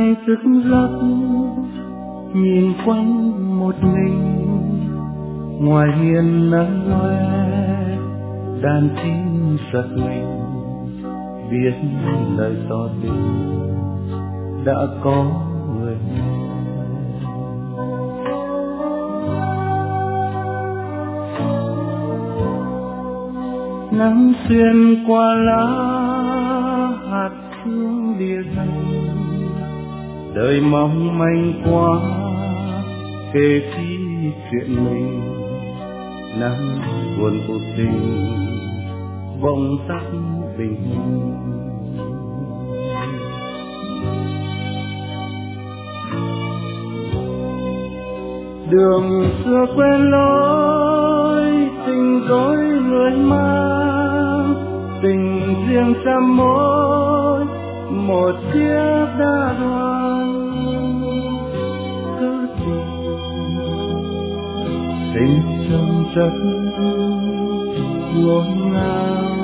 mai thức giấc nhìn quanh một mình, ngoài hiên nắng loe đàn chim giật mình, biết lời tỏ tình đã có người nghe. Nắng xuyên qua lá hạt sương địa dày, đời mong manh quá kể chi chuyện mình. Nắng buồn cuộc tình bỗng tắt bình minh. Đường xưa quen lối tình dối người mang, tình riêng trăm mối một chiếc đa đoan. Cứ tình trong chất ngổn ngang,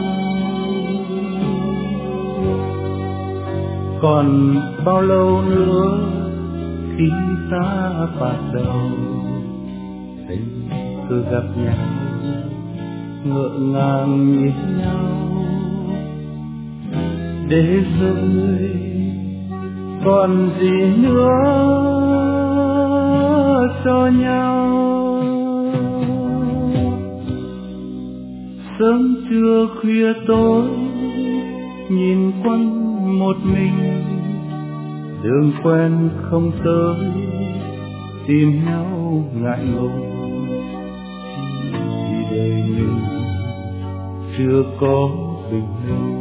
còn bao lâu nữa khi ta bắt đầu tình cứ gặp nhau ngỡ ngàng nhìn nhau, để rồi còn gì nữa cho nhau. Sớm trưa khuya tối nhìn quanh một mình, đường quen không tới tìm nhau ngại ngùng, chỉ đời mình chưa có bình minh.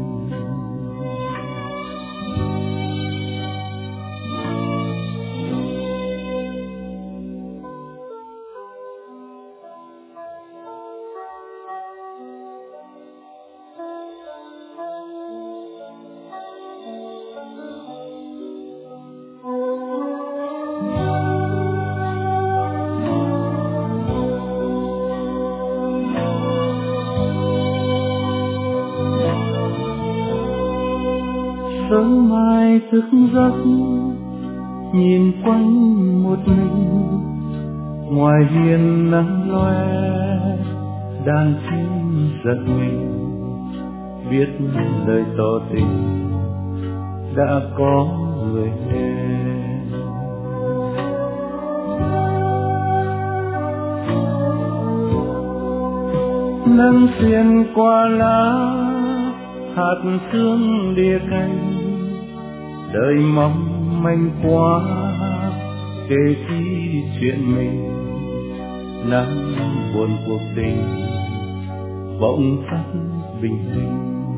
Sớm mai thức giấc nhìn quanh một mình, ngoài hiên nắng loe đàn chim giật mình, biết lời tỏ tình đã có người nghe. Nắng xuyên qua lá hạt sương địa canh, đời mong manh quá kể chi chuyện mình. Nắng buồn cuộc tình bỗng tắt bình minh.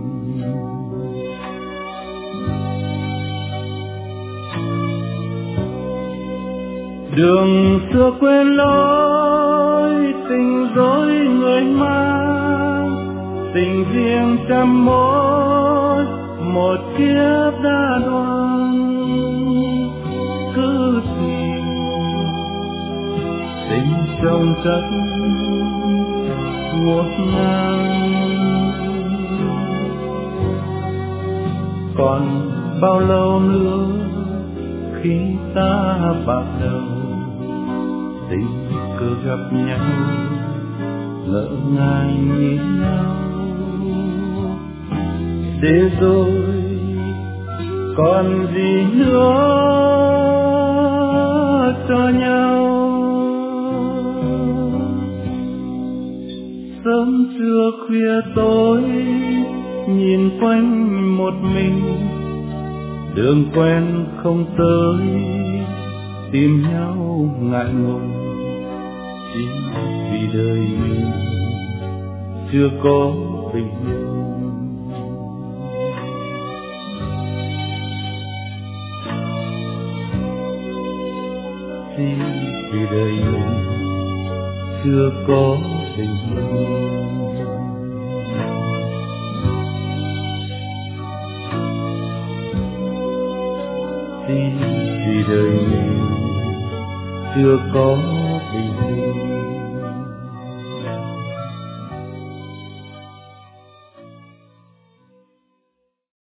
Đường xưa quên lối tình dối người mang, tình riêng trăm mối một kiếp đã đoan. Cứ tình trong chất ngổn ngang, còn bao lâu nữa khi ta bắt đầu tình cứ gặp nhau ngỡ ngàng nhìn nhau, để rồi còn gì nữa cho nhau. Sớm trưa khuya tối nhìn quanh một mình, đường quen không tới tìm nhau ngại ngùng, chỉ vì đời mình chưa có bình minh. Chỉ vì đời mình chưa có bình minh. Chỉ vì đời mình chưa có bình minh.